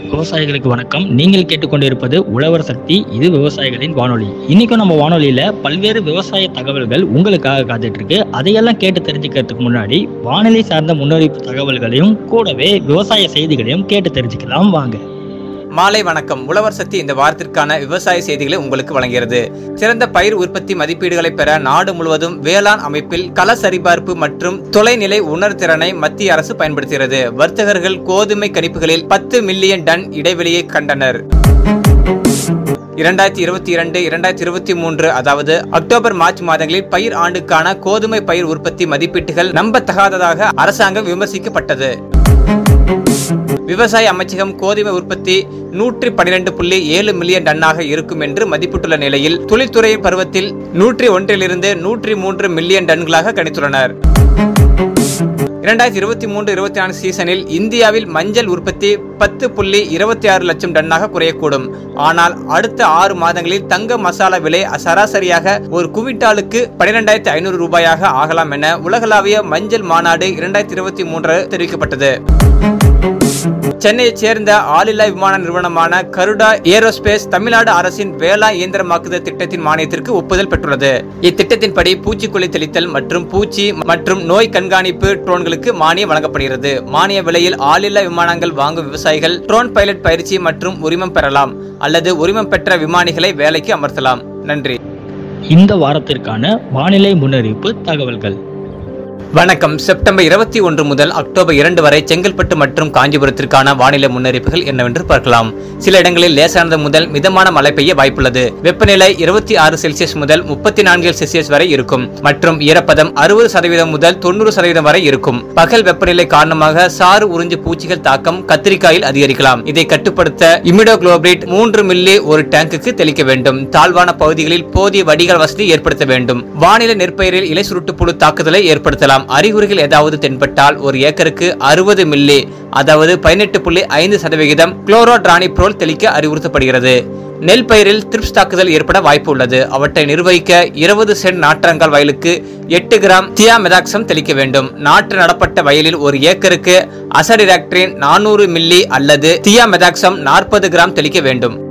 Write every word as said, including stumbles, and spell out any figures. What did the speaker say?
விவசாயிகளுக்கு வணக்கம். நீங்கள் கேட்டுக்கொண்டிருப்பது உழவர் சக்தி. இது விவசாயிகளின் வானொலி. இன்னைக்கும் நம்ம வானொலியில பல்வேறு விவசாய தகவல்கள் உங்களுக்காக காத்துட்டு இருக்கு. அதையெல்லாம் கேட்டு தெரிஞ்சுக்கிறதுக்கு முன்னாடி வானிலை சார்ந்த முன்னறிவிப்பு தகவல்களையும் கூடவே விவசாய செய்திகளையும் கேட்டு தெரிஞ்சுக்கலாம் வாங்க. மாலை வணக்கம். உழவர் சக்தி இந்த வாரத்திற்கான விவசாய செய்திகளை உங்களுக்கு வழங்குகிறது. சிறந்த பயிர் உற்பத்தி மதிப்பீடுகளை பெற நாடு முழுவதும் வேளாண் அமைப்பில் கள சரிபார்ப்பு மற்றும் தொலைநிலை உணர்திறனை மத்திய அரசு பயன்படுத்துகிறது. வர்த்தகர்கள் கோதுமை கணிப்புகளில் பத்து மில்லியன் டன் இடைவெளியை கண்டனர். இரண்டாயிரத்தி இருபத்தி இரண்டு இரண்டாயிரத்தி இருபத்தி மூன்று அதாவது அக்டோபர் மார்ச் மாதங்களில் பயிர் ஆண்டுக்கான கோதுமை பயிர் உற்பத்தி மதிப்பீட்டுகள் நம்பத்தகாததாக அரசாங்கம் விமர்சிக்கப்பட்டது. விவசாய அமைச்சகம் கோதுமை உற்பத்தி நூற்றி பனிரெண்டு புள்ளி ஏழு மில்லியன் டன்னாக இருக்கும் என்று மதிப்பிட்டுள்ள நிலையில் தொழில்துறை பருவத்தில் நூற்றி ஒன்றிலிருந்து நூற்றி மூன்று மில்லியன் டன்களாக கணித்துள்ளனர். இரண்டாயிரத்தி இருபத்தி மூன்று இருபத்தி நான்கு சீசனில் இந்தியாவில் மஞ்சள் உற்பத்தி பத்து புள்ளி இருபத்தி ஆறு லட்சம் டன்னாக குறையக்கூடும். ஆனால் அடுத்த ஆறு மாதங்களில் தங்க மசாலா விலை சராசரியாக ஒரு குவிண்டாலுக்கு பனிரெண்டாயிரத்தி ஐநூறு ரூபாயாக ஆகலாம் என உலகளாவிய மஞ்சள் மாநாடு இரண்டாயிரத்தி இருபத்தி மூன்று தெரிவிக்கப்பட்டது. சென்னையைச் சேர்ந்த ஆளில்லா விமான நிறுவனமான கருடா ஏரோஸ்பேஸ் தமிழ்நாடு அரசின் வேளாண் இயந்திரமாக்குதல் திட்டத்தின் மானியத்திற்கு ஒப்புதல் பெற்றுள்ளது. இத்திட்டத்தின்படி பூச்சிக்கொல்லி தெளித்தல் மற்றும் பூச்சி மற்றும் நோய் கண்காணிப்பு ட்ரோன்களுக்கு மானியம் வழங்கப்படுகிறது. மானிய விலையில் ஆளில்லா விமானங்கள் வாங்கும் விவசாயிகள் ட்ரோன் பைலட் பயிற்சி மற்றும் உரிமம் பெறலாம் அல்லது உரிமம் பெற்ற விமானிகளை வேலைக்கு அமர்த்தலாம். நன்றி. இந்த வாரத்திற்கான வானிலை முன்னறிவிப்பு தகவல்கள். வணக்கம். செப்டம்பர் இருபத்தி ஒன்று முதல் அக்டோபர் இரண்டு வரை செங்கல்பட்டு மற்றும் காஞ்சிபுரத்திற்கான வானிலை முன்னறிவிப்புகள் என்னவென்று பார்க்கலாம். சில இடங்களில் லேசானது முதல் மிதமான மழை பெய்ய வாய்ப்புள்ளது. வெப்பநிலை இருபத்தி ஆறு செல்சியஸ் முதல் முப்பத்தி நான்கு செல்சியஸ் வரை இருக்கும் மற்றும் ஈரப்பதம் அறுபது சதவீதம் முதல் தொண்ணூறு சதவீதம் வரை இருக்கும். பகல் வெப்பநிலை காரணமாக சாறு உறிஞ்சு பூச்சிகள் தாக்கம் கத்திரிக்காயில் அதிகரிக்கலாம். இதை கட்டுப்படுத்த இமிடோகுளோபிரிட் மூன்று மில்லி ஒரு டேங்குக்கு தெளிக்க வேண்டும். தாழ்வான பகுதிகளில் போதிய வடிகால் வசதி ஏற்படுத்த வேண்டும். வானிலை நெற்பயிரில் இலை சுருட்டு புழு தாக்குதலை ஏற்படுத்தலாம். அறிகுறிகள் ஏதாவது தென்பட்டால் ஒரு ஏக்கருக்கு அறுபது மில்லி அதாவது பதினெட்டு புள்ளி ஐந்து சதவிகிதம் குளோரோட்ரானிப்ரோல் தெளிக்க அறிவுறுத்தப்படுகிறது. நெல் பயிரில் த்ரிப்ஸ் தாக்குதல் ஏற்பட வாய்ப்பு உள்ளது. அவற்றை நிர்வகிக்க இருபது சென்ட் நாற்றங்கால் வயலுக்கு எட்டு கிராம் தியாமெதாக்சம் தெளிக்க வேண்டும். நாற்று நடப்பட்ட வயலில் ஒரு ஏக்கருக்கு அசடிராக்டின் நானூறு மில்லி அல்லது தியாமெதாக்சம் நாற்பது கிராம் தெளிக்க வேண்டும்.